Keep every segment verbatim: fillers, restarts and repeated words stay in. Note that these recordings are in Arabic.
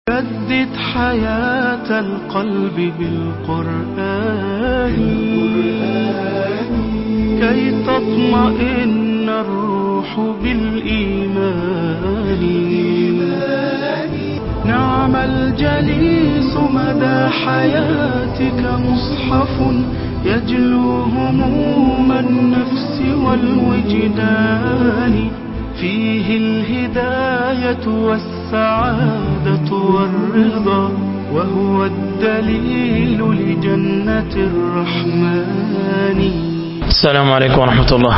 جدد حياة القلب بالقرآن كي تطمئن الروح بالإيمان. نعم الجليس مدى حياتك مصحف يجلو هموم النفس والوجدان، فيه الهداية والسعادة والرضا، وهو الدليل لجنة الرحمن. السلام عليكم ورحمة الله.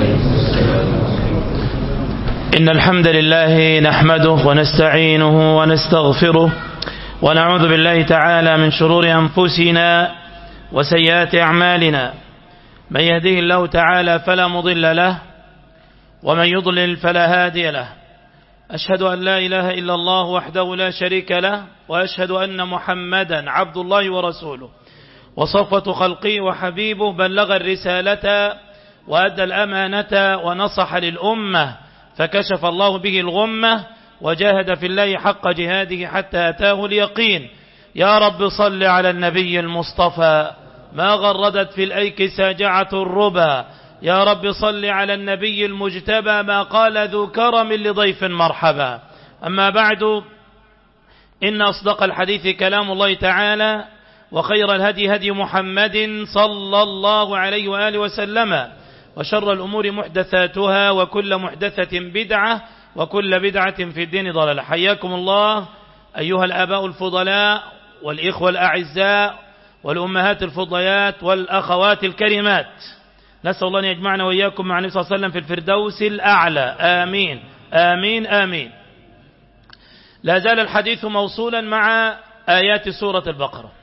إن الحمد لله نحمده ونستعينه ونستغفره ونعوذ بالله تعالى من شرور أنفسنا وسيئات أعمالنا، من يهده الله تعالى فلا مضل له ومن يضلل فلا هادي له. أشهد أن لا إله إلا الله وحده لا شريك له، وأشهد أن محمدا عبد الله ورسوله وصفوة خلقه وحبيبه، بلغ الرسالة وأدى الأمانة ونصح للأمة، فكشف الله به الغمة وجاهد في الله حق جهاده حتى أتاه اليقين. يا رب صل على النبي المصطفى ما غردت في الأيك ساجعة الربا. يا رب صل على النبي المجتبى ما قال ذو كرم لضيف مرحبا. أما بعد، إن أصدق الحديث كلام الله تعالى، وخير الهدي هدي محمد صلى الله عليه وآله وسلم، وشر الأمور محدثاتها، وكل محدثة بدعة، وكل بدعة في الدين ضلالة. حياكم الله أيها الآباء الفضلاء والإخوة الأعزاء والأمهات الفضيات والأخوات الكريمات. نسأل الله أن يجمعنا وإياكم مع النبي صلى الله عليه وسلم في الفردوس الأعلى. آمين آمين آمين. لا زال الحديث موصولا مع آيات سورة البقرة،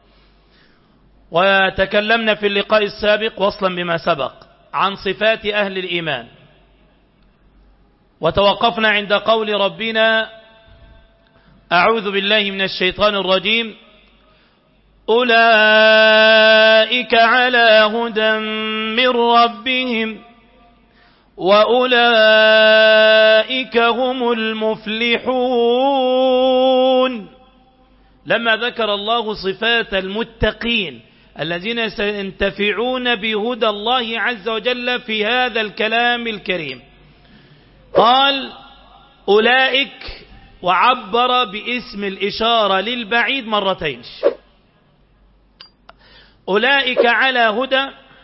وتكلمنا في اللقاء السابق وصلا بما سبق عن صفات أهل الإيمان، وتوقفنا عند قول ربنا: أعوذ بالله من الشيطان الرجيم، أولئك على هدى من ربهم وأولئك هم المفلحون. لما ذكر الله صفات المتقين الذين سينتفعون بهدى الله عز وجل في هذا الكلام الكريم، قال أولئك، وعبر باسم الإشارة للبعيد مرتين. أولئك على هدى،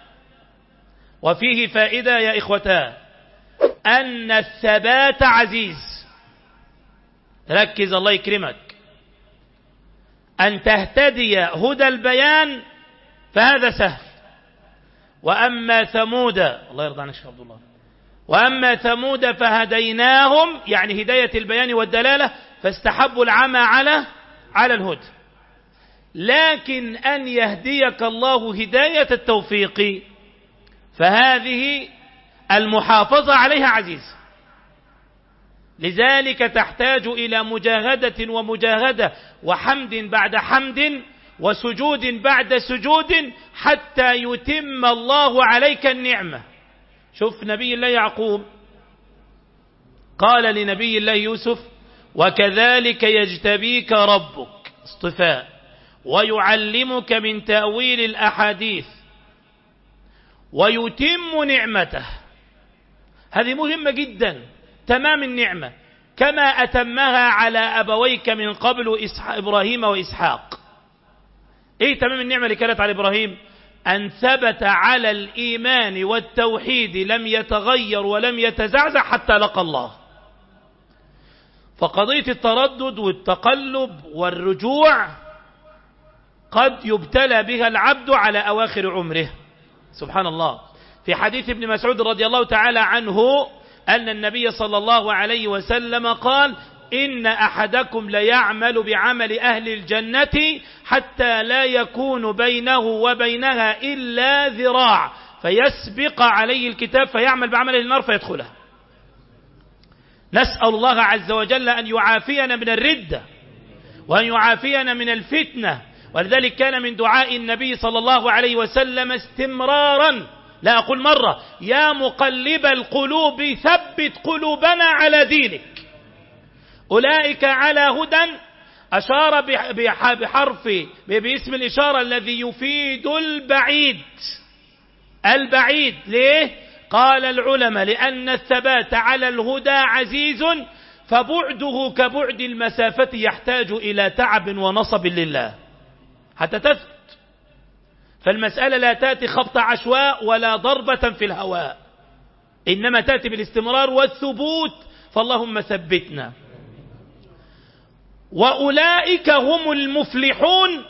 وفيه فائدة يا إخوتان، أن الثبات عزيز. ركز الله يكرمك، أن تهتدي هدى البيان فهذا سهل. وأما ثمود، الله يرضى عنك شيخ عبد الله، وأما ثمود فهديناهم، يعني هداية البيان والدلالة، فاستحبوا العمى على على الهدى. لكن أن يهديك الله هداية التوفيق فهذه المحافظة عليها عزيز. لذلك تحتاج إلى مجاهدة ومجاهدة وحمد بعد حمد وسجود بعد سجود حتى يتم الله عليك النعمة. شوف نبي الله يعقوب قال لنبي الله يوسف: وكذلك يجتبيك ربك، اصطفاء، ويعلمك من تأويل الأحاديث ويتم نعمته. هذه مهمة جدا، تمام النعمة، كما أتمها على أبويك من قبل إبراهيم وإسحاق. إيه تمام النعمة اللي كانت على إبراهيم؟ أن ثبت على الإيمان والتوحيد، لم يتغير ولم يتزعزع حتى لقى الله. فقضية التردد والتقلب والرجوع قد يبتلى بها العبد على أواخر عمره. سبحان الله. في حديث ابن مسعود رضي الله تعالى عنه أن النبي صلى الله عليه وسلم قال: إن أحدكم ليعمل بعمل أهل الجنة حتى لا يكون بينه وبينها إلا ذراع، فيسبق عليه الكتاب فيعمل بعمل النار فيدخلها. نسأل الله عز وجل أن يعافينا من الردة وأن يعافينا من الفتنة. ولذلك كان من دعاء النبي صلى الله عليه وسلم استمرارا، لا أقول مرة: يا مقلب القلوب ثبت قلوبنا على دينك. أولئك على هدى أشار بحرف باسم الإشارة الذي يفيد البعيد. البعيد ليه؟ قال العلماء لأن الثبات على الهدى عزيز، فبعده كبعد المسافة يحتاج إلى تعب ونصب لله حتى تثبت. فالمسألة لا تأتي خبط عشواء ولا ضربة في الهواء، إنما تأتي بالاستمرار والثبوت، فاللهم ثبتنا. وأولئك هم المفلحون،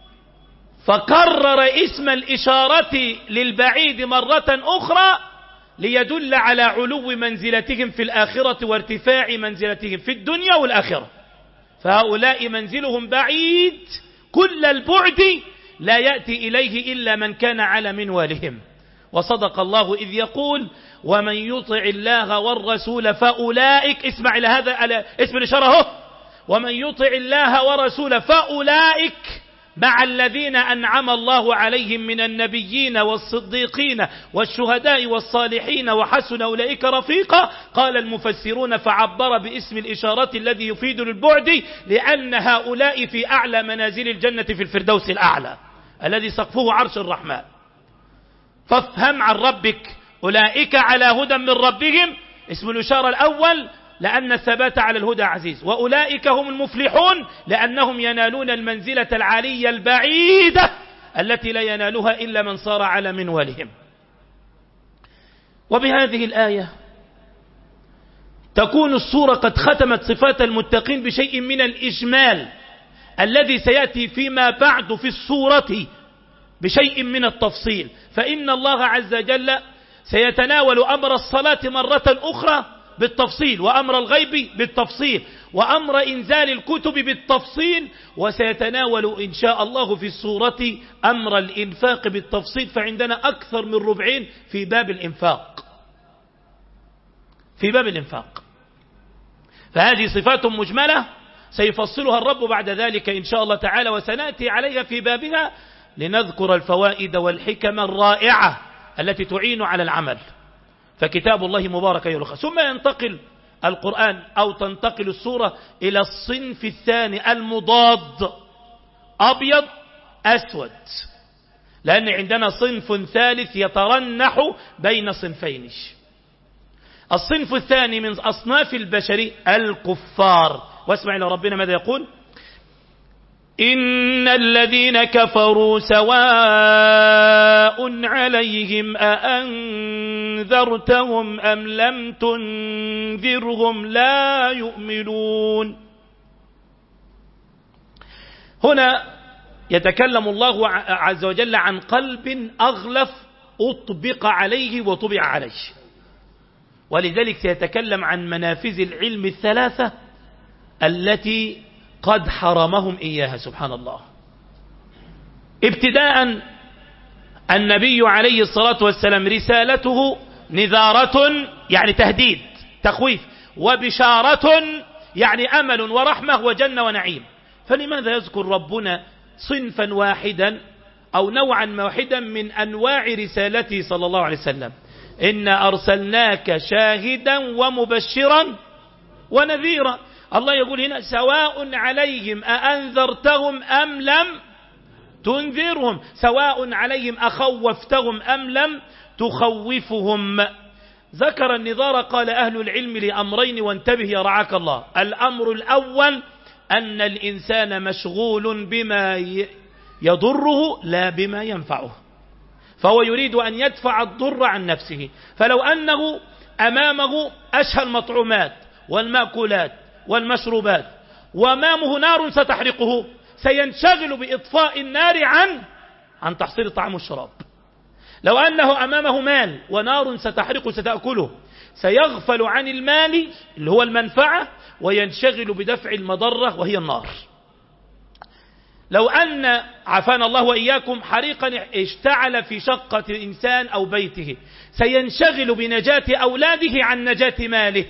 فكرر اسم الإشارة للبعيد مرة أخرى ليدل على علو منزلتهم في الآخرة وارتفاع منزلتهم في الدنيا والآخرة. فهؤلاء منزلهم بعيد كل البعد، لا يأتي إليه إلا من كان على منوالهم. وصدق الله إذ يقول ومن يطع الله والرسول فأولئك، اسمع إلى هذا اسم الإشارة هو، ومن يطع الله ورسوله فأولئك مع الذين أنعم الله عليهم من النبيين والصديقين والشهداء والصالحين وحسن أولئك رفيقا. قال المفسرون فعبر باسم الإشارة الذي يفيد البعد، لأن هؤلاء في أعلى منازل الجنة في الفردوس الأعلى الذي سقفه عرش الرحمن. فافهم عن ربك أولئك على هدى من ربهم، اسم الإشارة الأول لأن الثبات على الهدى عزيز. وأولئك هم المفلحون لأنهم ينالون المنزلة العالية البعيدة التي لا ينالها إلا من صار على منوالهم. وبهذه الآية تكون السورة قد ختمت صفات المتقين بشيء من الإجمال الذي سيأتي فيما بعد في السورة بشيء من التفصيل. فإن الله عز وجل سيتناول أمر الصلاة مرة أخرى بالتفصيل، وأمر الغيب بالتفصيل، وأمر إنزال الكتب بالتفصيل، وسيتناول إن شاء الله في السورة أمر الإنفاق بالتفصيل. فعندنا أكثر من ربعين في باب الإنفاق، في باب الإنفاق. فهذه صفات مجملة سيفصلها الرب بعد ذلك إن شاء الله تعالى، وسنأتي عليها في بابها لنذكر الفوائد والحكم الرائعة التي تعين على العمل. فكتاب الله مبارك يلخى. ثم ينتقل القرآن أو تنتقل السورة إلى الصنف الثاني المضاد، أبيض أسود، لأن عندنا صنف ثالث يترنح بين صنفين. الصنف الثاني من أصناف البشر الكفار. واسمع إلى ربنا ماذا يقول: إن الذين كفروا سواء عليهم أأنذرتهم أم لم تنذرهم لا يؤمنون. هنا يتكلم الله عز وجل عن قلب أغلف أطبق عليه وطبع عليه، ولذلك سيتكلم عن منافذ العلم الثلاثة التي قد حرمهم إياها سبحان الله. ابتداء النبي عليه الصلاة والسلام رسالته نذارة يعني تهديد تخويف، وبشارة يعني أمل ورحمة وجنة ونعيم. فلماذا يذكر ربنا صنفا واحدا أو نوعا واحدا من أنواع رسالته صلى الله عليه وسلم؟ إنا أرسلناك شاهدا ومبشرا ونذيرا. الله يقول هنا سواء عليهم أأنذرتهم أم لم تنذرهم، سواء عليهم أخوفتهم أم لم تخوفهم. ذكر النذار قال أهل العلم لأمرين، وانتبه يا رعاك الله. الأمر الأول أن الإنسان مشغول بما يضره لا بما ينفعه، فهو يريد أن يدفع الضر عن نفسه. فلو أنه أمامه أشهى المطعومات والمأكولات والمشروبات وأمامه نار ستحرقه، سينشغل بإطفاء النار عن عن تحصيل الطعام والشراب. لو أنه أمامه مال ونار ستحرقه ستأكله، سيغفل عن المال اللي هو المنفعة وينشغل بدفع المضرة وهي النار. لو أن عافانا الله وإياكم حريقا اشتعل في شقة إنسان أو بيته، سينشغل بنجاة أولاده عن نجاة ماله،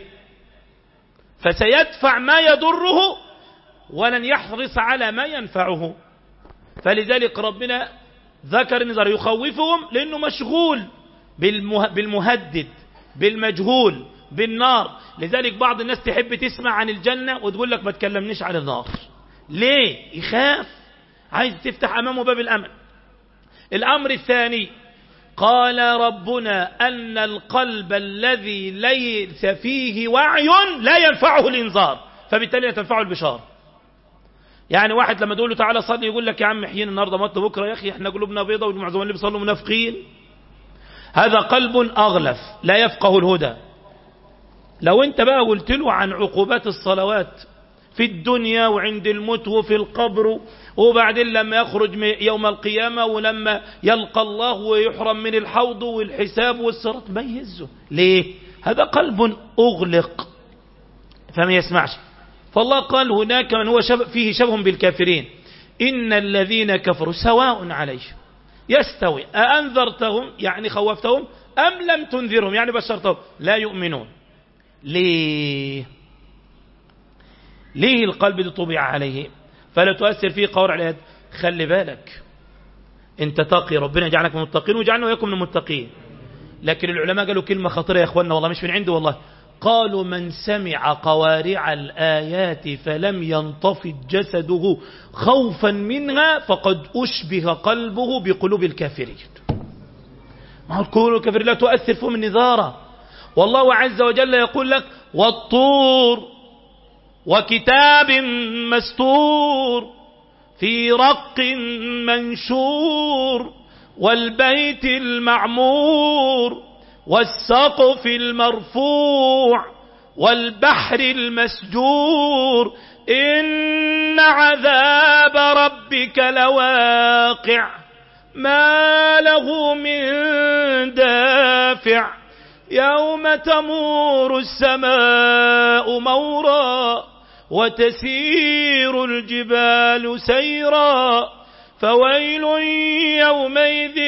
فسيدفع ما يضره ولن يحرص على ما ينفعه. فلذلك ربنا ذكر النذر يخوفهم لأنه مشغول بالمهدد بالمجهول بالنار. لذلك بعض الناس تحب تسمع عن الجنة وتقول لك ما تكلمنيش عن النار، ليه؟ يخاف، عايز تفتح أمامه باب الأمن. الأمر الثاني قال ربنا أن القلب الذي ليس فيه وعي لا ينفعه الإنذار، فبالتالي لا تنفعه البشارة. يعني واحد لما تقول له تعالى صلي يقول لك يا عم حين النهارده مات بكره، يا اخي احنا قلوبنا بيضه والمعظم اللي بيصلوا منافقين. هذا قلب أغلف لا يفقه الهدى. لو انت بقى قلت له عن عقوبات الصلوات في الدنيا وعند الموت وفي القبر، وبعدين لما يخرج يوم القيامة ولما يلقى الله ويحرم من الحوض والحساب والصراط، ما يهزه. ليه؟ هذا قلب أغلق فما يسمعش. فالله قال هناك من هو شبه فيه شبه بالكافرين، إن الذين كفروا سواء عليهم يستوي أأنذرتهم يعني خوفتهم أم لم تنذرهم يعني بشرتهم لا يؤمنون. ليه؟ ليه القلب ده طبع عليه فلا تؤثر فيه قول على اليد؟ خلي بالك انت تقي، ربنا يجعلك من المتقين ويجعلنا وياكم من المتقين. لكن العلماء قالوا كلمة خطيرة يا اخواننا، والله مش من عنده والله. قالوا من سمع قوارع الآيات فلم ينطفئ جسده خوفا منها فقد أشبه قلبه بقلوب الكافرين. ما هو قلوب الكافرين لا تؤثر فيهم النذارة. والله عز وجل يقول لك والطور وكتاب مستور في رق منشور والبيت المعمور والسقف المرفوع والبحر المسجور إن عذاب ربك لواقع ما له من دافع يوم تمور السماء مورا وتسير الجبال سيرا فويل يومئذ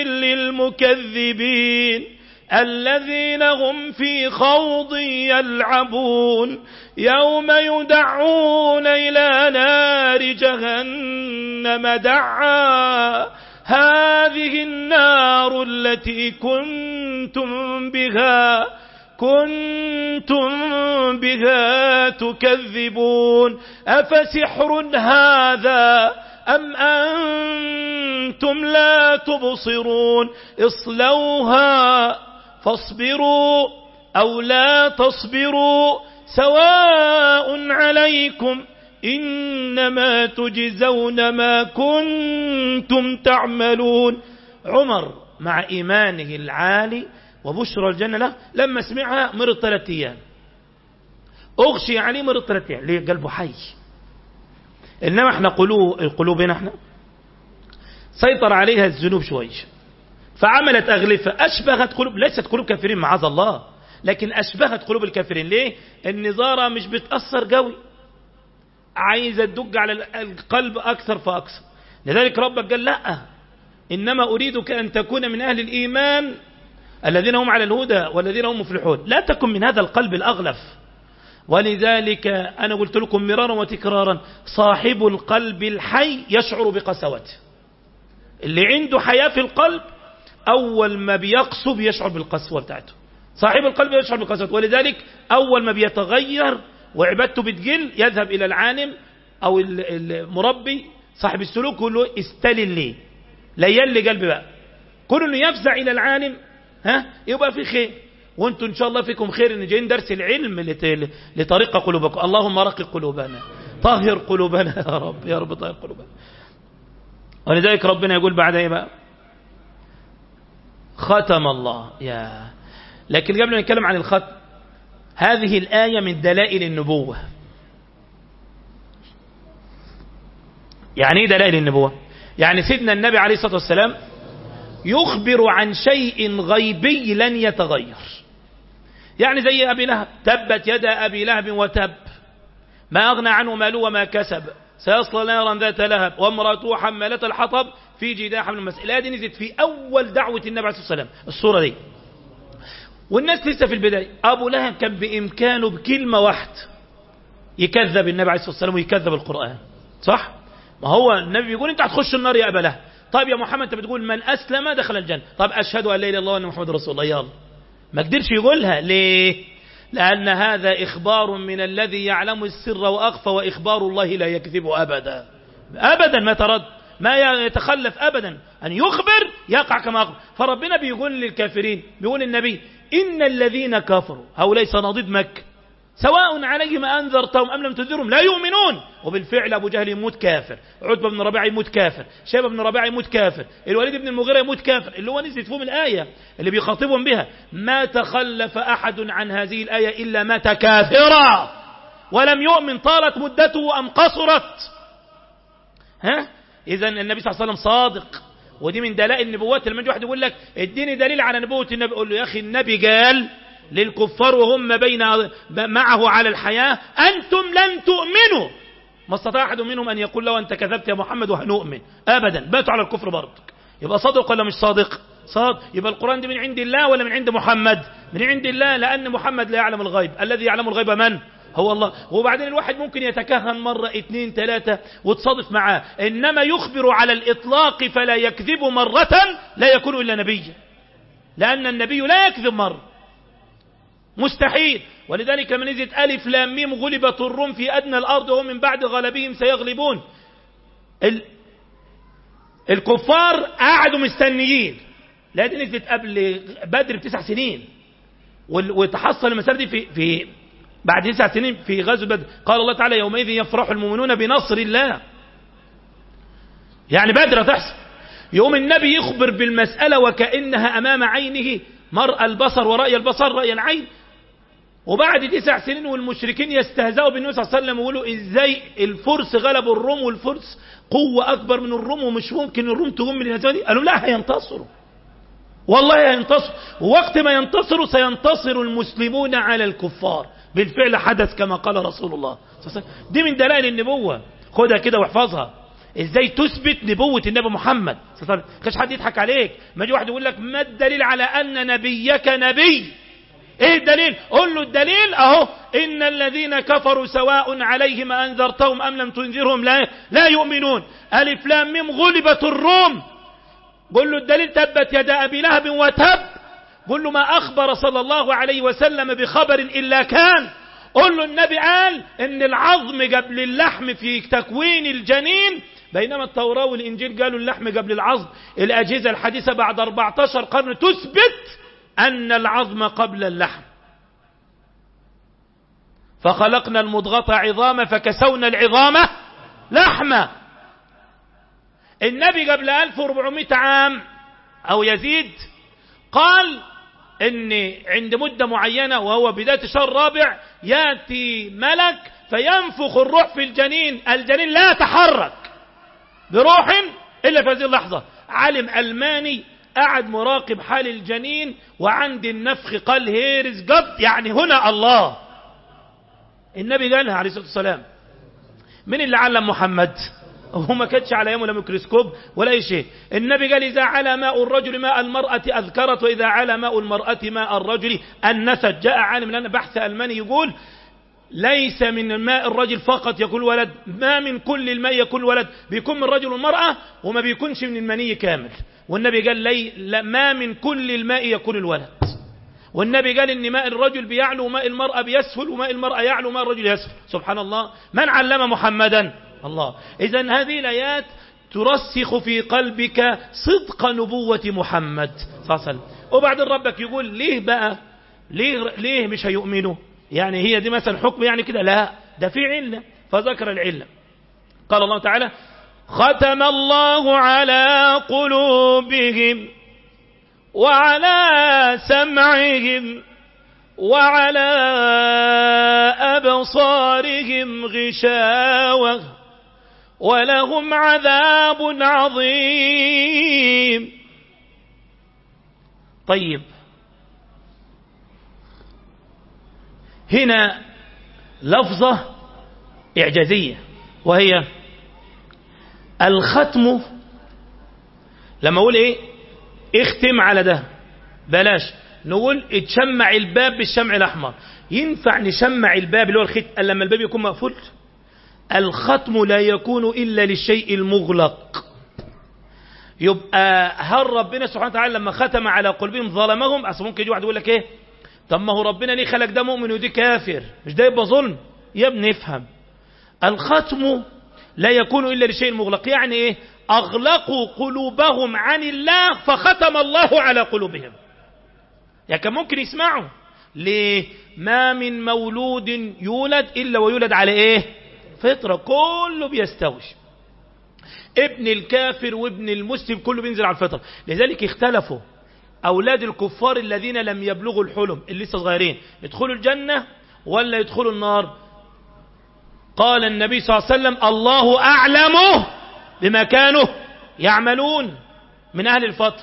للمكذبين الذين هم في خوض يلعبون يوم يدعون إلى نار جهنم دعا هذه النار التي كنتم بها كنتم بها تكذبون أفسحر هذا أم أنتم لا تبصرون اصلوها فاصبروا أو لا تصبروا سواء عليكم إنما تجزون ما كنتم تعملون. عمر مع إيمانه العالي وبشرى الجنة له لما سمعها مرض ثلاثة أيام، أغشي عليه مرض ثلاثة أيام. ليه؟ قلبه حي. إنما احنا قلوب قلوبنا احنا سيطر عليها الذنوب شوي فعملت أغلفة أشبهت قلوب، ليست قلوب كافرين معاذ الله، لكن أشبهت قلوب الكافرين. ليه؟ النظارة مش بتأثر قوي، عايزة تدق على القلب أكثر فأكثر. لذلك ربك قال لا إنما أريدك أن تكون من أهل الإيمان الذين هم على الهدى والذين هم مفلحون، لا تكن من هذا القلب الأغلف. ولذلك أنا قلت لكم مرارا وتكرارا صاحب القلب الحي يشعر بقسوته. اللي عنده حياة في القلب أول ما بيقصب يشعر بالقسوة بتاعته. صاحب القلب يشعر بالقسوة، ولذلك أول ما بيتغير وعبادته بتقل يذهب إلى العالم أو المربي صاحب السلوك يقول له استلل لي لين لي قلبي بقى. كل انه يفزع إلى العالم ها يبقى في خير، وانتم إن شاء الله فيكم خير إن جايين درس العلم لطريق قلوبكم. اللهم رقق قلوبنا طهر قلوبنا يا رب يا رب طهر قلوبنا. ولذلك ربنا يقول بعد ايه بقى؟ ختم الله. يا لكن قبل ما نتكلم عن الختم، هذه الآية من دلائل النبوة. يعني ايه دلائل النبوة؟ يعني سيدنا النبي عليه الصلاة والسلام يخبر عن شيء غيبي لن يتغير. يعني زي أبي لهب، تبت يدا أبي لهب وتب ما أغنى عنه ماله وما كسب سيصلى نارا ذات لهب وامرأته حمالة الحطب في جيدها حبل من مسد. الآية دي نزلت في أول دعوة النبي عليه الصلاة والسلام الصورة دي، والناس لسه في البداية. أبو لهب كان بإمكانه بكلمة واحدة يكذب النبي عليه الصلاة والسلام ويكذب القرآن، صح؟ ما هو النبي بيقول أنت هتخش النار يا أبا لهب. طيب يا محمد أنت بتقول من أسلم دخل الجنة، طيب أشهد أن لا إله إلا الله وأن محمد رسول الله، يلا ما قدرش يقولها. ليه؟ لأن هذا إخبار من الذي يعلم السر وأخفى، وإخبار الله لا يكذب أبدا أبدا، ما ترد ما يتخلف أبدا أن يخبر يقع كما أخبر. فربنا بيقول للكافرين، بيقول النبي إن الذين كفروا هؤلاء صناديد مكة سواء عليهم أنذرتهم أم لم تنذرهم لا يؤمنون. وبالفعل أبو جهل يموت كافر، عتبة بن ربيعة يموت كافر، شيبة بن ربيعة يموت كافر، الوليد بن المغيرة يموت كافر، اللي هو نزلت فيهم الآية اللي بيخاطبهم بها ما تخلف أحد عن هذه الآية إلا مات كافرا ولم يؤمن طالت مدته أم قصرت. ها إذا النبي صلى الله عليه وسلم صادق، ودي من دلائل النبوات. لما يجي واحد يقول لك اديني دليل على نبوة النبي، قول له يا أخي النبي قال للكفار وهم بين معه على الحياة أنتم لن تؤمنوا، ما استطاع أحد منهم أن يقول له أنت كذبت يا محمد وهنؤمن أبدا، باتوا على الكفر برضك. يبقى صادق ولا مش صادق؟ صادق. يبقى القرآن دي من عند الله ولا من عند محمد؟ من عند الله، لأن محمد لا يعلم الغيب، الذي يعلم الغيب من؟ هو الله. وبعدين الواحد ممكن يتكهن مرة اثنين ثلاثة وتصادف معاه، إنما يخبر على الإطلاق فلا يكذب مرة لا يكون إلا نبيا، لأن النبي لا يكذب مرة، مستحيل. ولذلك من نزلت ألف لام ميم غلبت الروم في أدنى الأرض وهم من بعد غلبهم سيغلبون. ال... الكفار قعدوا مستنيين، لا دي نزلت قبل بدر بتسع سنين، وتحصل المسألة دي في, في بعد تسع سنين في غزوة بدر. قال الله تعالى يومئذ يفرح المؤمنون بنصر الله، يعني بدر تحصل. يوم النبي يخبر بالمسألة وكأنها أمام عينه، مرأى البصر ورأي البصر رأي العين. وبعد تسع سنين والمشركين يستهزئوا بالنبي صلى الله عليه وسلم ويقولوا ازاي الفرس غلبوا الروم، والفرس قوة أكبر من الروم ومش ممكن الروم تقوم من الهزيمة دي. قالوا لا هينتصروا، والله هينتصروا، ووقت ما ينتصروا سينتصر المسلمون على الكفار. بالفعل حدث كما قال رسول الله صلى الله عليه وسلم. دي من دلائل النبوة، خدها كده واحفظها. ازاي تثبت نبوة النبي محمد صلى الله عليه وسلم؟ كاش حد يضحك عليك. ما يجي واحد يقول لك ما الدليل على أن نبيك نبي؟ ايه الدليل؟ قول له الدليل اهو، ان الذين كفروا سواء عليهم انذرتهم ام لم تنذرهم لا لا يؤمنون. الف لام ميم غلبت الروم. قول له الدليل تبت يدا ابي لهب وتب. قول له ما اخبر صلى الله عليه وسلم بخبر الا كان. قول له النبي قال ان العظم قبل اللحم في تكوين الجنين، بينما التوراة والانجيل قالوا اللحم قبل العظم. الاجهزة الحديثة بعد أربعة عشر قرن تثبت أن العظم قبل اللحم. فخلقنا المضغة عظاما فكسونا العظام لحما. النبي قبل ألف وأربعمائة عام أو يزيد قال إن عند مدة معينة وهو بداية الشهر الرابع يأتي ملك فينفخ الروح في الجنين، الجنين لا يتحرك بروح إلا في هذه اللحظة. عالم ألماني قاعد مراقب حال الجنين وعند النفخ قال هيرز قبض، يعني هنا الله. النبي قالها عليه الصلاة والسلام. من اللي علم محمد؟ هو ما كانش على يوم ولا ميكروسكوب ولا أي شيء. النبي قال إذا على ماء الرجل ماء المرأة أذكرت، وإذا على ماء المرأة ماء الرجل النست. جاء عالم لنا بحث ألماني يقول ليس من ماء الرجل فقط يكون ولد، ما من كل الماء يكون ولد، بيكون من الرجل والمرأة وما بيكونش من المني كامل. والنبي قال لي ما من كل الماء يكون الولد. والنبي قال ان ماء الرجل بيعلو وماء المرأة بيسفل، وماء المرأة يعلو وماء الرجل يسفل. سبحان الله. من علم محمدا؟ الله. إذن هذه الآيات ترسخ في قلبك صدق نبوة محمد صلى الله عليه وسلم. وبعدين ربك يقول ليه بقى ليه, ليه مش هيؤمنوا؟ يعني هي دي مثلا حكم يعني كده؟ لا، ده في علة، فذكر العلة. قال الله تعالى ختم الله على قلوبهم وعلى سمعهم وعلى أبصارهم غشاوة ولهم عذاب عظيم. طيب هنا لفظة إعجازية وهي الختم. لما أقول إيه اختم على ده، بلاش نقول اتشمع الباب بالشمع الأحمر. ينفع نشمع الباب اللي هو الختم لما الباب يكون مقفول؟ الختم لا يكون إلا للشيء المغلق. يبقى هل ربنا سبحانه وتعالى لما ختم على قلوبهم ظلمهم؟ أصلا ممكن يجي واحد يقول لك إيه طب ما هو ربنا ليه خلق ده مؤمن ودي كافر؟ مش ده يبقى ظلم؟ يا ابني افهم، الختم لا يكون إلا لشيء مغلق. يعني ايه؟ أغلقوا قلوبهم عن الله فختم الله على قلوبهم. يعني كان ممكن يسمعوا. ليه؟ ما من مولود يولد إلا ويولد على ايه؟ فطرة. كله بيستوي، ابن الكافر وابن المسلم كله بينزل على الفطرة. لذلك اختلفوا أولاد الكفار الذين لم يبلغوا الحلم اللي لسه صغيرين يدخلوا الجنة ولا يدخلوا النار. قال النبي صلى الله عليه وسلم الله أعلم بما كانوا يعملون من أهل الفترة.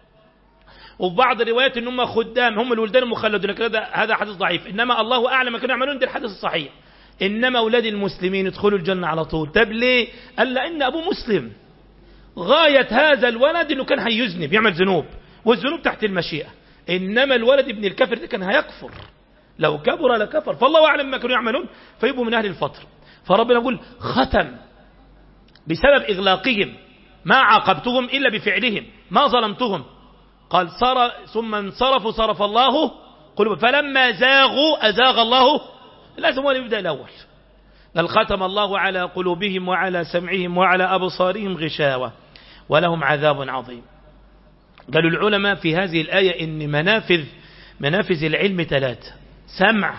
وفي بعض الروايات ان هم خدام، هم الولدان المخلدون، لكن هذا حديث ضعيف. إنما الله أعلم ما كانوا يعملون، ده الحديث الصحيح. إنما أولاد المسلمين يدخلوا الجنة على طول. طب ليه؟ قال لأن أبوه مسلم. غاية هذا الولد انه كان هيذنب يعمل ذنوب، والذنوب تحت المشيئة. إنما الولد ابن الكافر ده كان هيكفر، لو كبر لكفر. فالله أعلم ما كانوا يعملون، فيبقوا من أهل الفترة. فربنا يقول ختم بسبب إغلاقهم، ما عاقبتهم إلا بفعلهم، ما ظلمتهم. قال صار ثم انصرفوا صرف الله قلوبهم فلما زاغوا أزاغ الله. لازم هو يبدأ الأول. قال ختم الله على قلوبهم وعلى سمعهم وعلى أبصارهم غشاوة ولهم عذاب عظيم. قالوا العلماء في هذه الآية إن منافذ منافذ العلم ثلاثة: سمع،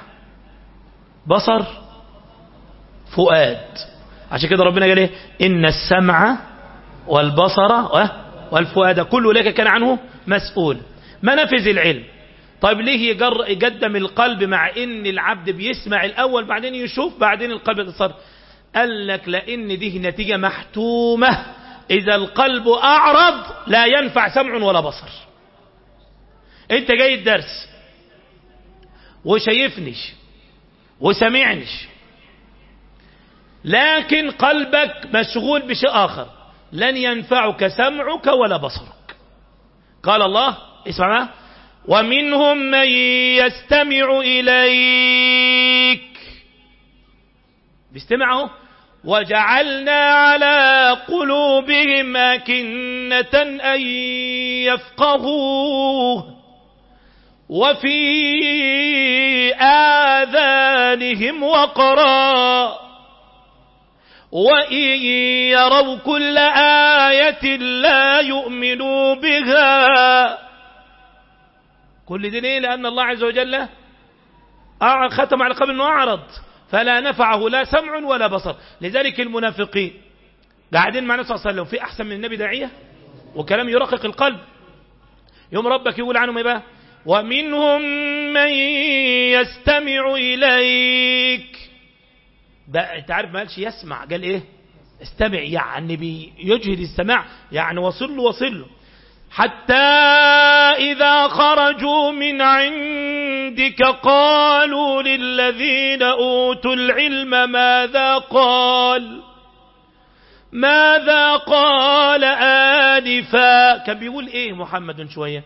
بصر، فؤاد. عشان كده ربنا قال ايه؟ إن السمع والبصر والفؤاد كل أولئك كان عنه مسؤول. منافذ العلم. طيب ليه يقدم القلب مع ان العبد بيسمع الاول بعدين يشوف بعدين القلب يتصرف؟ قال لك لان دي نتيجة محتومة. اذا القلب اعرض لا ينفع سمع ولا بصر. انت جاي الدرس وشايفنيش وسمعنيش، لكن قلبك مشغول بشيء اخر، لن ينفعك سمعك ولا بصرك. قال الله اسمع معه: ومنهم من يستمع إليك، بيستمعه. وجعلنا على قلوبهم أكنة أن يفقهوه وفي آذانهم وقرا وإن يروا كل آية لا يؤمنوا بها. كل دي ليه؟ لأن الله عز وجل ختم على قلبه أنه أعرض، فلا نفعه لا سمع ولا بصر. لذلك المنافقين قاعدين مع النبي صلى الله عليه وسلم، في أحسن من النبي داعية وكلام يرقق القلب. يوم ربك يقول عنهم إيه بقى؟ ومنهم من يستمع إليك. بقى أنت عارف ما قالش يسمع، قال إيه؟ استمع، يعني بيجهد السماع، يعني وصل له وصل له. حتى إذا خرجوا من عندك قالوا للذين أوتوا العلم ماذا قال ماذا قال آنفا. كان بيقول إيه محمد شوية؟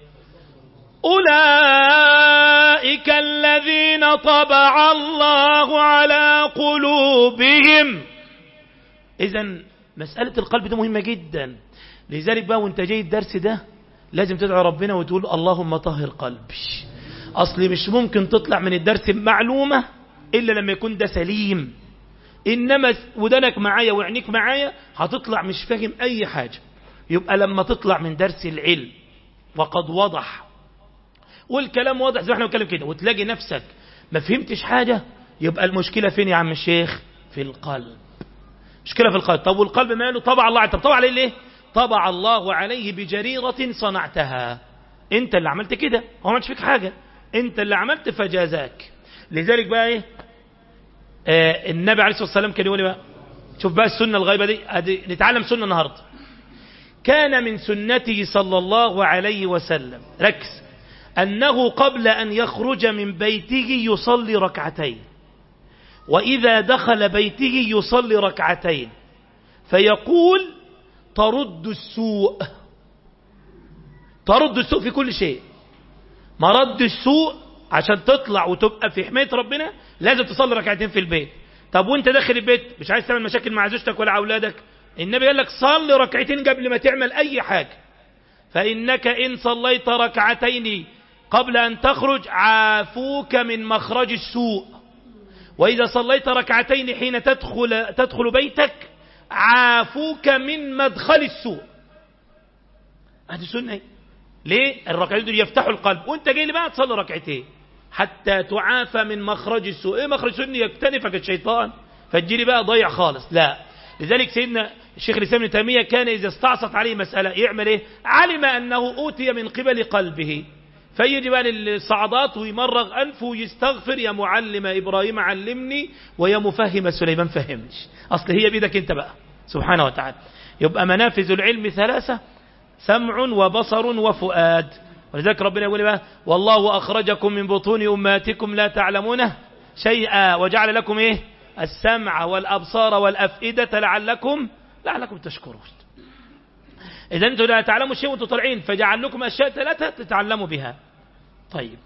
أولئك الذين طبع الله على قلوبهم. إذن مسألة القلب ده مهمة جدا. لذلك بقى وانت جاي الدرس ده لازم تدعو ربنا وتقول اللهم طهر قلبي. أصلي مش ممكن تطلع من الدرس بمعلومة إلا لما يكون ده سليم. إنما ودنك معايا وعينيك معايا هتطلع مش فاهم أي حاجة. يبقى لما تطلع من درس العلم وقد وضح والكلام واضح زي ما احنا بنتكلم كده وتلاقي نفسك ما فهمتش حاجة، يبقى المشكلة فين يا عم الشيخ؟ في القلب. مشكلة في القلب. طب والقلب ماله؟ طبع الله. طب طبع عليه ليه؟ طبع الله عليه بجريرة صنعتها. انت اللي عملت كده، هو ما عملش فيك حاجة، انت اللي عملت فجازاك. لذلك بقى ايه آه النبي عليه الصلاة والسلام كان يقول بقى، شوف بقى السنة الغيبة دي, دي نتعلم سنة النهاردة. كان من سنته صلى الله عليه وسلم، ركز، أنه قبل أن يخرج من بيته يصلي ركعتين، وإذا دخل بيته يصلي ركعتين، فيقول ترد السوء. ترد السوء في كل شيء. مرد السوء عشان تطلع وتبقى في حماية ربنا لازم تصلي ركعتين في البيت. طب وانت داخل البيت مش عايز تعمل مشاكل مع زوجتك ولا أولادك، النبي قال لك صلي ركعتين قبل ما تعمل أي حاجة، فإنك إن صليت ركعتين قبل أن تخرج عافوك من مخرج السوء، وإذا صليت ركعتين حين تدخل, تدخل بيتك عافوك من مدخل السوء. هذه سنة. ليه؟ الركعتين دول يفتحوا القلب، وانت جاي لي بقى تصلي ركعتين حتى تعافى من مخرج السوء. ايه مخرج السوء؟ يكتنفك الشيطان فتجيلي بقى ضيع خالص. لا، لذلك سيدنا الشيخ الإسلام ابن تيمية كان إذا استعصت عليه مسألة يعمل ايه؟ علم أنه أوتي من قبل قلبه فيجي بقى للصعدات ويمرغ أنفه ويستغفر: يا معلم إبراهيم علمني ويا مفهم سليمان فهمني. أصل هي بيدك انت بقى سبحانه وتعالى. يبقى منافذ العلم ثلاثة: سمع وبصر وفؤاد. ولذلك ربنا يقول بقى: والله أخرجكم من بطون أمهاتكم لا تعلمونه شيئا وجعل لكم ايه؟ السمع والأبصار والأفئدة لعلكم لعلكم تشكرون. إذا أنتم لا تعلموا شيء وأنتم طالعين فجعل لكم أشياء ثلاثة تتعلموا بها. طيب،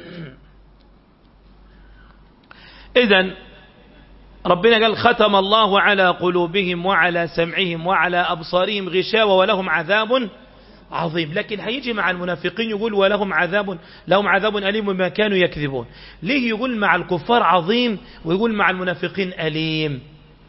إذا ربنا قال: ختم الله على قلوبهم وعلى سمعهم وعلى أبصارهم غشاوة ولهم عذاب عظيم. لكن هيجي مع المنافقين يقول: ولهم عذاب لهم عذاب أليم بما كانوا يكذبون. ليه يقول مع الكفار عظيم ويقول مع المنافقين أليم؟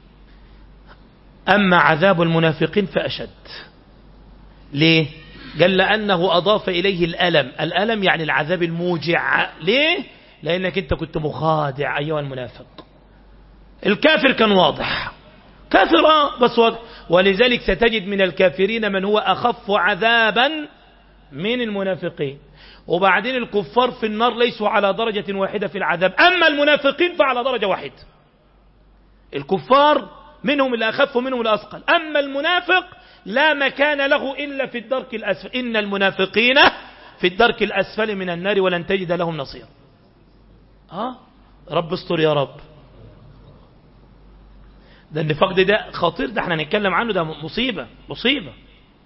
أما عذاب المنافقين فأشد. ليه؟ قال لأنه أضاف إليه الألم. الألم يعني العذاب الموجع. ليه؟ لأنك أنت كنت مخادع أيها المنافق. الكافر كان واضح، كافر آه بس واضح. ولذلك ستجد من الكافرين من هو أخف عذابا من المنافقين. وبعدين الكفار في النار ليسوا على درجة واحدة في العذاب، أما المنافقين فعلى درجة واحدة. الكفار منهم اللي أخف ومنهم اللي أثقل، أما المنافق لا مكان له إلا في الدرك الأسفل. إن المنافقين في الدرك الأسفل من النار ولن تجد لهم نصير. آه رب استر يا رب. ده النفاق ده, ده خطير، ده احنا نتكلم عنه، ده مصيبة مصيبة.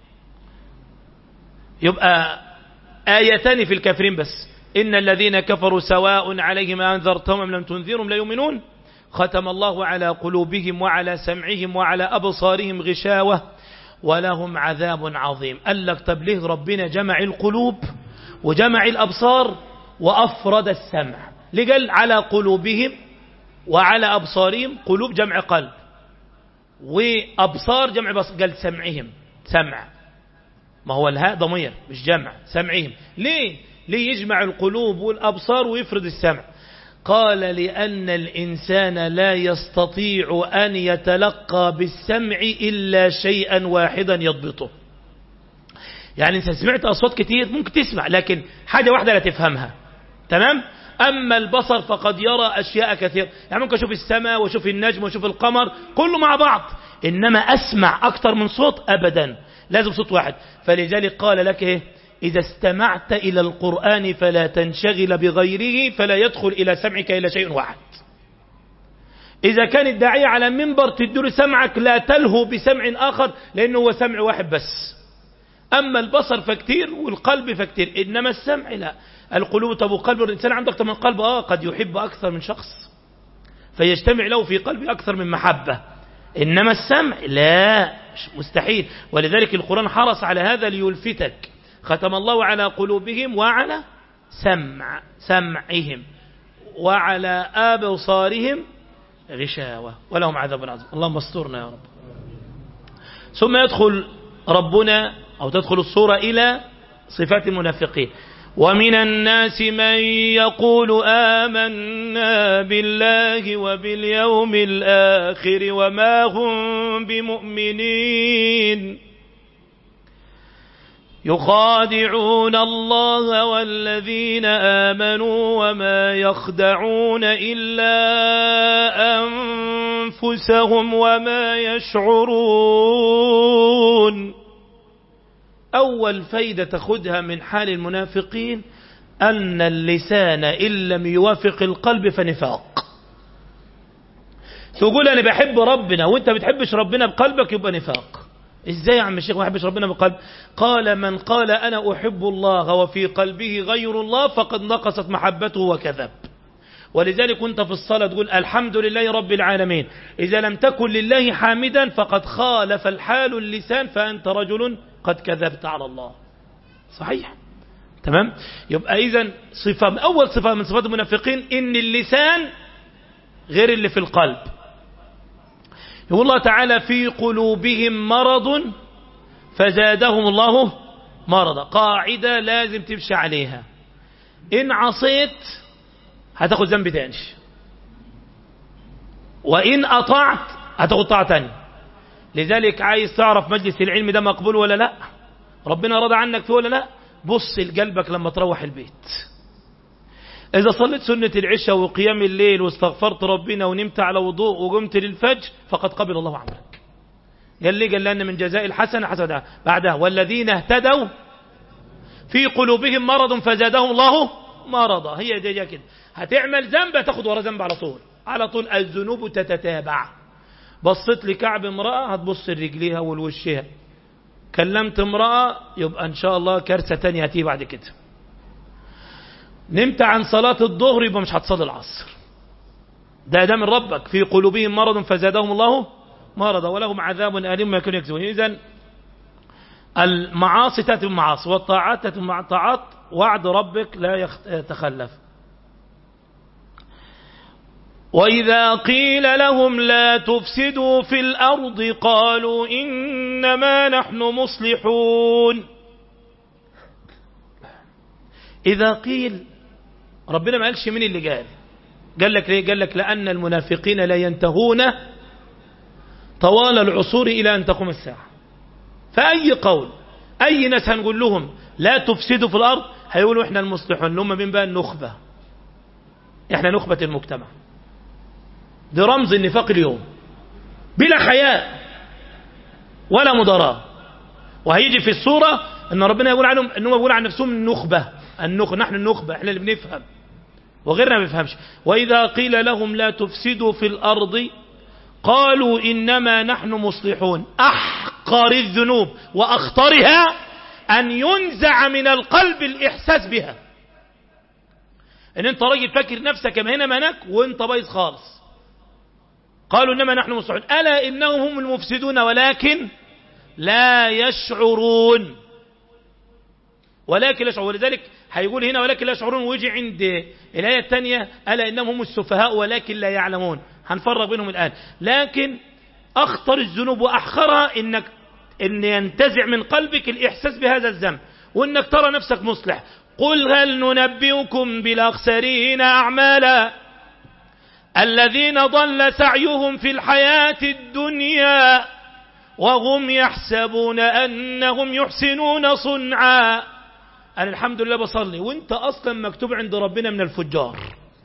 يبقى آيتان في الكافرين بس: إن الذين كفروا سواء عليهم أنذرتهم أم لم تنذرهم لا يؤمنون. ختم الله على قلوبهم وعلى سمعهم وعلى أبصارهم غشاوة ولهم عذاب عظيم. قال لك طب ليه ربنا جمع القلوب وجمع الأبصار وأفرد السمع؟ ليه قال على قلوبهم وعلى أبصارهم؟ قلوب جمع قلب، وأبصار جمع بصر. قال سمعهم، سمع، ما هو الهاء ضمير مش جمع. سمعهم ليه؟ ليه يجمع القلوب والأبصار ويفرد السمع؟ قال لأن الإنسان لا يستطيع أن يتلقى بالسمع إلا شيئا واحدا يضبطه. يعني انت سمعت أصوات كتير ممكن تسمع، لكن حاجة واحدة لا تفهمها، تمام؟ أما البصر فقد يرى أشياء كثيرة، يعني ممكن أشوف السماء وأشوف النجم وأشوف القمر كله مع بعض، إنما أسمع أكثر من صوت أبدا، لازم صوت واحد. فلذلك قال لك إيه؟ إذا استمعت إلى القرآن فلا تنشغل بغيره فلا يدخل إلى سمعك إلا شيء واحد. إذا كان الداعية على منبر تدور سمعك لا تلهو بسمع آخر، لأنه هو سمع واحد بس. أما البصر فكتير والقلب فكتير، إنما السمع لا. القلوب طب قلب الإنسان عنده أكثر من قلب، آه قد يحب أكثر من شخص فيجتمع له في قلبه أكثر من محبة، إنما السمع لا، مستحيل. ولذلك القرآن حرص على هذا ليلفتك. ختم الله على قلوبهم وعلى سمع سمعهم وعلى أبصارهم غشاوة ولهم عذاب عظيم. اللهم استرنا يا رب. ثم يدخل ربنا أو تدخل الصورة إلى صفات المنافقين: ومن الناس من يقول آمنا بالله وباليوم الآخر وما هم بمؤمنين يخادعون الله والذين آمنوا وما يخدعون إلا أنفسهم وما يشعرون. أول فايدة تأخذها من حال المنافقين أن اللسان إن لم يوافق القلب فنفاق. تقول أنا بحب ربنا وانت بتحبش ربنا بقلبك يبقى نفاق. ازاي يا عم الشيخ ما يحبش ربنا بقلب؟ قال من قال أنا أحب الله وفي قلبه غير الله فقد نقصت محبته وكذب. ولذلك كنت في الصلاة تقول الحمد لله رب العالمين، إذا لم تكن لله حامدا فقد خالف الحال اللسان فأنت رجل قد كذبت على الله. صحيح، تمام. يبقى إذن صفة، أول صفة من صفات المنافقين إن اللسان غير اللي في القلب. يقول الله تعالى في قلوبهم مرض فزادهم الله مرضا. قاعدة لازم تمشي عليها، إن عصيت هتاخد ذنب تاني، وإن أطعت هتاخد طاعة تاني. لذلك عايز تعرف مجلس العلم ده مقبول ولا لا، ربنا رضى عنك فيه ولا لا، بص لقلبك لما تروح البيت. إذا صليت سنة العشاء وقيام الليل واستغفرت ربنا ونمت على وضوء وقمت للفجر فقد قبل الله عملك. قال لي قال لأن من جزاء الحسنة حسنة بعدها والذين اهتدوا في قلوبهم مرض فزادهم الله مرضا. هي دي كده، هتعمل ذنب هتاخد ورا ذنب على طول على طول. الذنوب تتتابع. بصيت لكعب امرأة هتبص لرجليها والوشها، كلمت امرأة يبقى ان شاء الله كارثة تانية هتيجي بعد كده. نمت عن صلاة الظهر يبقى مش هتصلي العصر. ده ده من ربك في قلوبهم مرض فزادهم الله مرضا ولهم عذاب أليم ما يكونوا يكذبون. إذن المعاصي تأتي بالمعاصي والطاعات تأتي بالطاعات، وعد ربك لا يتخلف. وإذا قيل لهم لا تفسدوا في الأرض قالوا إنما نحن مصلحون. إذا قيل، ربنا ما قالش مين اللي قال، قال لك ليه؟ قال لك لأن المنافقين لا ينتهون طوال العصور إلى أن تقوم الساعة. فأي قول أي ناس هنقول لهم لا تفسدوا في الأرض هيقولوا إحنا المصلحون، اللي هم من بقى النخبة، إحنا نخبة المجتمع. ده رمز النفاق اليوم، بلا حياء ولا مضاراة. وهيجي في الصورة أن ربنا يقول عنهم أنهم يقول عن نفسهم النخبة، النخ... نحن النخبة، إحنا اللي بنفهم وغيرنا ما بيفهمش. وإذا قيل لهم لا تفسدوا في الأرض قالوا إنما نحن مصلحون. أحقر الذنوب وأخطرها أن ينزع من القلب الإحساس بها، إن أنت راجل فاكر نفسك ما هنا ما هناك وأنت بايظ خالص. قالوا إنما نحن مصلحون ألا إنهم هم المفسدون ولكن لا يشعرون. ولكن لا يشعرون، ولذلك هيقول هنا ولكن لا يشعرون، ويجي عند الآية الثانية ألا إنهم هم السفهاء ولكن لا يعلمون. هنفرق بينهم الآن. لكن أخطر الذنوب وأحقرها إنك إن ينتزع من قلبك الإحساس بهذا الذنب وإنك ترى نفسك مصلح. قل هل ننبئكم بالأخسرين أعمالا الذين ضل سعيهم في الحياة الدنيا وهم يحسبون أنهم يحسنون صنعا. أنا الحمد لله بصلي وانت أصلا مكتوب عند ربنا من الفجار.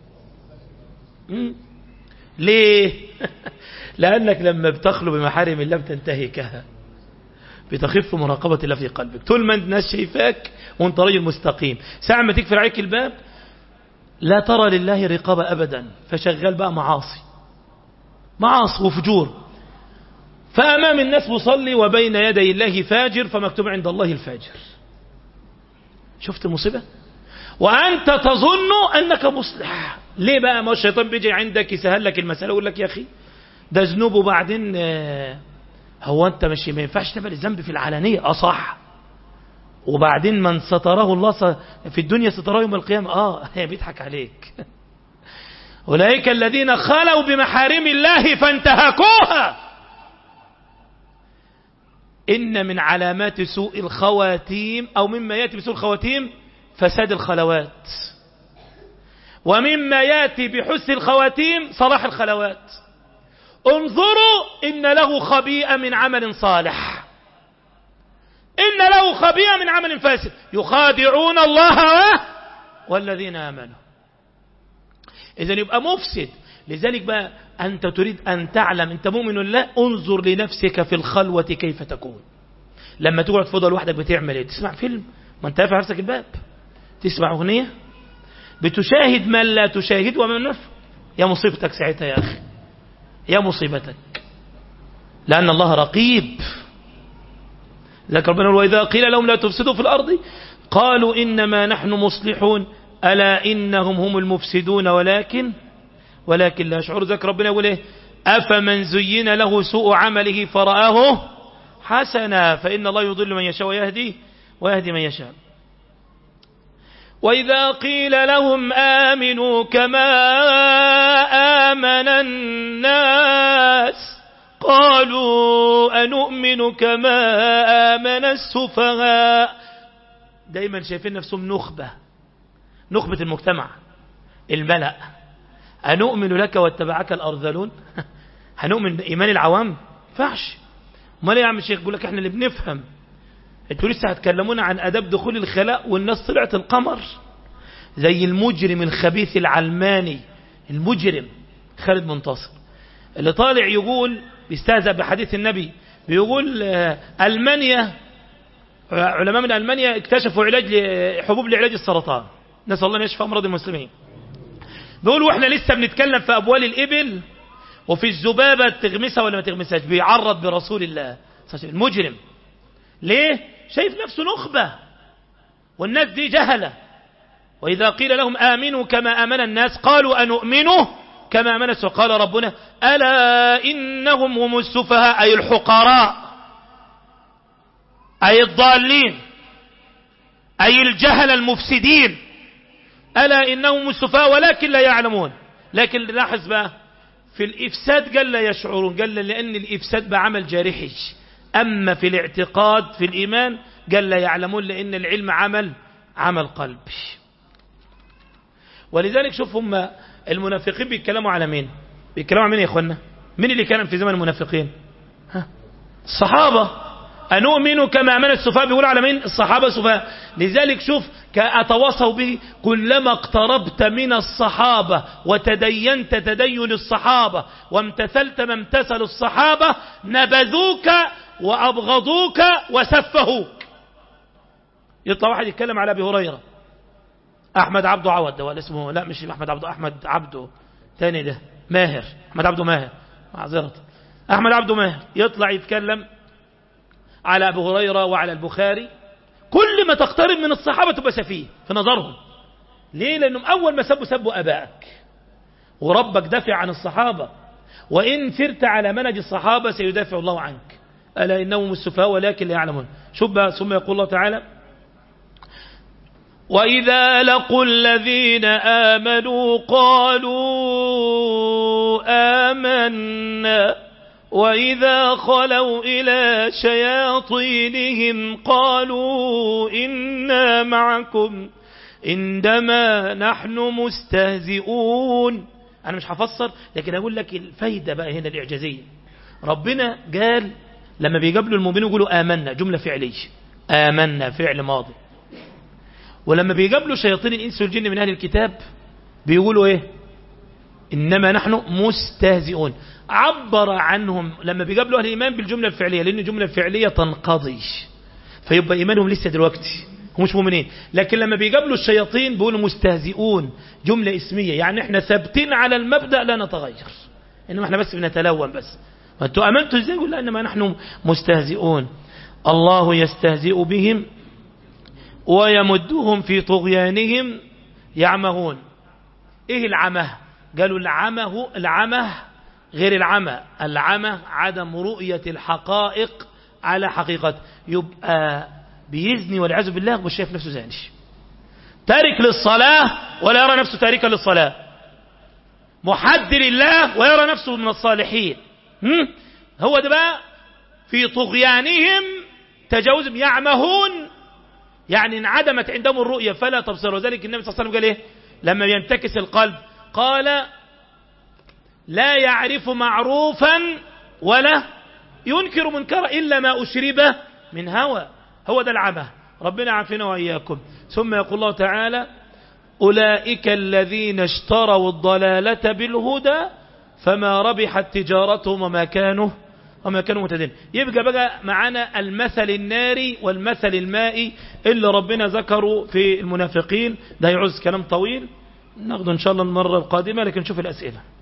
ليه؟ لأنك لما بتخلو بمحارم الله بتنتهكها، بتخف مراقبة الله في قلبك. طول ما الناس شايفاك وانت راجل مستقيم، ساعة ما تكفر عليك الباب لا ترى لله رقابة أبدا، فشغال بقى معاصي معاصي وفجور. فأمام الناس مصلي وبين يدي الله فاجر، فمكتوب عند الله الفاجر. شفت المصيبة؟ وأنت تظن أنك مصلح. ليه بقى؟ ما الشيطان بيجي عندك يسهل لك المسألة ويقول لك يا أخي ده ذنوب، وبعدين هو أنت مش ما ينفعش تبقى الذنب في العلانية؟ أصح. وبعدين من ستره الله في الدنيا ستره يوم القيامة. آه هي بيضحك عليك. أولئك الذين خلوا بمحارم الله فانتهكوها. إن من علامات سوء الخواتيم أو مما يأتي بسوء الخواتيم فساد الخلوات، ومما يأتي بحسن الخواتيم صلاح الخلوات. انظروا إن له خبيئة من عمل صالح، إن له خبيئة من عمل فاسد، يخادعون الله والذين آمنوا. إذن يبقى مفسد. لذلك بقى أنت تريد أن تعلم أنت مؤمن الله، انظر لنفسك في الخلوة كيف تكون. لما تقعد فضل لوحدك بتعمل ايه؟ تسمع فيلم؟ ما انت قافل نفسك الباب. تسمع أغنية؟ بتشاهد من لا تشاهد ومن نفسه. يا مصيبتك ساعتها يا أخي، يا مصيبتك، لأن الله رقيب. لذلك ربنا يقول وإذا قيل لهم لا تفسدوا في الأرض قالوا إنما نحن مصلحون ألا إنهم هم المفسدون ولكن ولكن لا يشعرون. ذلك ربنا يقول إيه؟ أفمن زين له سوء عمله فرآه حسنا فإن الله يضل من يشاء ويهدي ويهدي من يشاء. وإذا قيل لهم آمنوا كما آمن الناس قالوا أنؤمن كما آمن السفهاء. دايما شايفين نفسهم نخبة، نخبة المجتمع، الملأ. أنؤمن لك واتبعك الأرذلون؟ هنؤمن إيمان العوام؟ فحش. ما ليه يا عم الشيخ؟ يقول لك احنا اللي بنفهم. انتوا لسه هتكلمونا عن أداب دخول الخلاء والناس طلعت القمر، زي المجرم الخبيث العلماني المجرم خالد منتصر اللي طالع يقول بيستهزأ بحديث النبي، بيقول ألمانيا، علماء من ألمانيا اكتشفوا علاج حبوب لعلاج السرطان، نسأل الله أن يشفى أمراض المسلمين. بيقولوا احنا لسه بنتكلم في أبوال الإبل وفي الذبابة تغمسها ولا ما تغمسهاش، بيعرض برسول الله. المجرم ليه؟ شايف نفسه نخبة والناس دي جهلة. وإذا قيل لهم آمنوا كما آمن الناس قالوا أنؤمنوا كما آمن السفهاء. قال ربنا ألا إنهم هم السفهاء، أي الحقراء، أي الضالين، أي الجهل المفسدين. ألا إنهم السفهاء ولكن لا يعلمون. لكن لاحظ بقى في الإفساد قال لا يشعرون، قال لأن الإفساد بعمل جارحي. أما في الاعتقاد في الإيمان قال لا يعلمون، لأن العلم عمل عمل قلب. ولذلك شوف هم المنافقين بيتكلموا على مين؟ بيتكلموا على مين يا إخوانا؟ مين اللي كان في زمن المنافقين؟ ها؟ الصحابة. أنؤمن كما آمن السفهاء، بيقول على مين؟ الصحابة سفهاء. لذلك شوف كأتواصوا به كلما اقتربت من الصحابة وتدينت تدين الصحابة وامتثلت ما امتثل الصحابة نبذوك وأبغضوك وسفهوك. يطلع واحد يتكلم على أبي هريرة، أحمد عبده عوض ده ولا اسمه، لا مش أحمد عبده، أحمد عبده تاني ده ماهر، أحمد عبده ماهر معذرة، أحمد عبده ماهر يطلع يتكلم على أبي هريرة وعلى البخاري. كل ما تقترب من الصحابة تبقى سفيه في نظرهم. ليه؟ لأنهم أول ما سبوا سبوا أبائك، وربك دافع عن الصحابة، وإن سرت على منهج الصحابة سيدافع الله عنك. ألا إنهم السفهاء ولكن لا يعلمون. شوف بقى ثم يقول الله تعالى وإذا لقوا الذين آمنوا قالوا آمنا وإذا خلوا إلى شياطينهم قالوا إنا معكم إنما نحن مستهزئون. أنا مش هفسر، لكن أقول لك الفايدة بقى هنا الإعجازية. ربنا قال لما بيقابلوا المؤمنين يقولوا آمنا، جملة فعلية، آمنا فعل ماضي. ولما بيقابلوا شياطين الإنس والجن من أهل الكتاب بيقولوا إيه؟ إنما نحن مستهزئون. عبر عنهم لما بيقابلوا أهل الإيمان بالجملة الفعلية، لأن الجملة الفعلية تنقضي فيبقى إيمانهم لسه دلوقتي هم مش مؤمنين. لكن لما بيقابلوا الشياطين بيقولوا مستهزئون، جملة اسمية، يعني احنا ثابتين على المبدأ لا نتغير، إنما احنا بس بنتلون بس. وانتوا أمنتوا ازاي؟ يقول لا إنما نحن مستهزئون. الله يستهزئ بهم ويمدهم في طغيانهم يعمهون. ايه العمه؟ قالوا العمه العمه غير العمى. العمى عدم رؤية الحقائق على حقيقة. يبقى بيزني والعياذ بالله مش شايف نفسه زاني، تارك للصلاة ولا يرى نفسه تاركا للصلاة، محد لله ويرى نفسه من الصالحين. هم؟ هو ده بقى في طغيانهم تجاوزهم يعمهون، يعني انعدمت عندهم الرؤية فلا تبصر. وذلك النبي صلى الله عليه وسلم قال ايه لما ينتكس القلب؟ قال لا يعرف معروفا ولا ينكر منكرا إلا ما أشرب من هوى. هو ده العمى. ربنا عافينا وإياكم. ثم يقول الله تعالى أولئك الذين اشتروا الضلالة بالهدى فما ربحت تجارتهم وما كانوا وما كانوا متدين. يبقى بقى معنا المثل الناري والمثل المائي اللي ربنا ذكره في المنافقين. ده يعوز كلام طويل ناخده إن شاء الله المرة القادمة، لكن نشوف الأسئلة.